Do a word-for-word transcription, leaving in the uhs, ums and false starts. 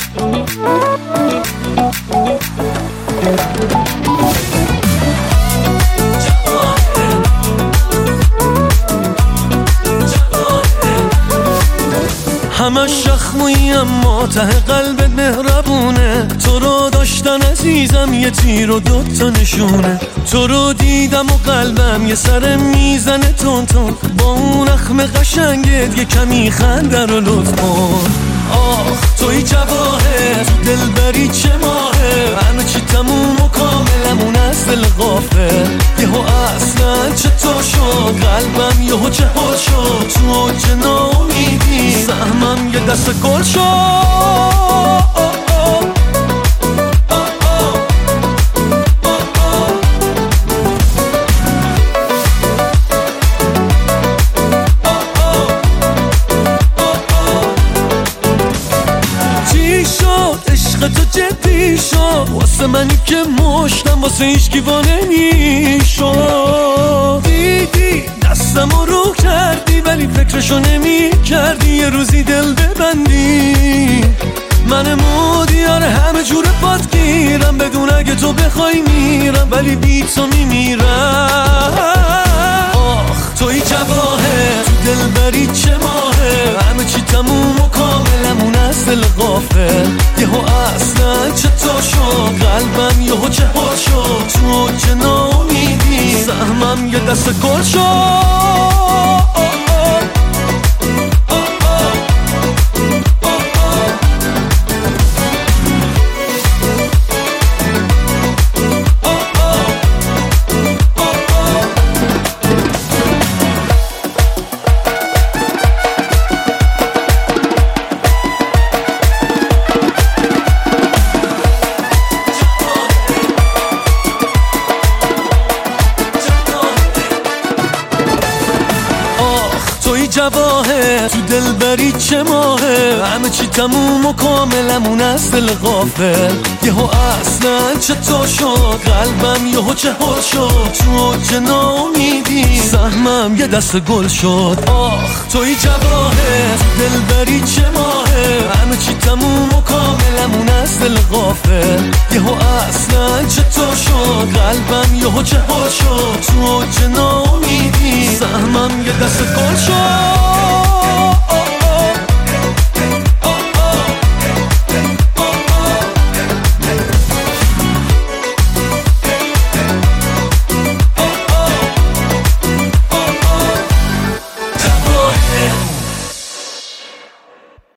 همش شخمویی اما ته قلبت مهربونه، تو رو داشتن عزیزم یه تیر و دوتا نشونه، تو رو دیدم و قلبم یه سر میزنه تون تون، با اون اخم قشنگت یه کمی خنده رو لطف کن. آخ توی جواهر تو دلبری چه ماهه، همه چی تموم و کاملمون از دل غافل، یهو اصلا چطور شد قلبم یهو چهار شد، تو اوج ناامیدی سهمم یه دست گل شد. تو جدی شد واسه منی که مشتم واسه هیچکی وا نمیشد، دیدی دستمو رو کردی ولی فکرشو نمی کردی یه روزی دل ببندی، من مودیار همه جور پات گیرم، بدون اگه تو بخوای میرم ولی بی تو میمیرم. آخ توی جواهر تو دلبری چه ماهه، همه چی تموم و کاملمون از دل غافل، یهو اصلا چطور شد قلبم یهو چهار شد، تو اوج ناامیدی سهمم یه دست گل شد. جواهر تو دلبری چه ماهه، همه چی تموم و کاملمون از دل غافل، یهو اصلا چطور شد قلبم یهو چهار شد، تو اوج ناامیدی سهمم یه دست گل شد. آخ توی جواهر تو دلبری چه ماهه، همه چی تموم و کاملمون از دل غافل، یهو اصلا چطور شد قلبم یهو چهار شد، تو اوج ناامیدی سهمم یه دست گل شد.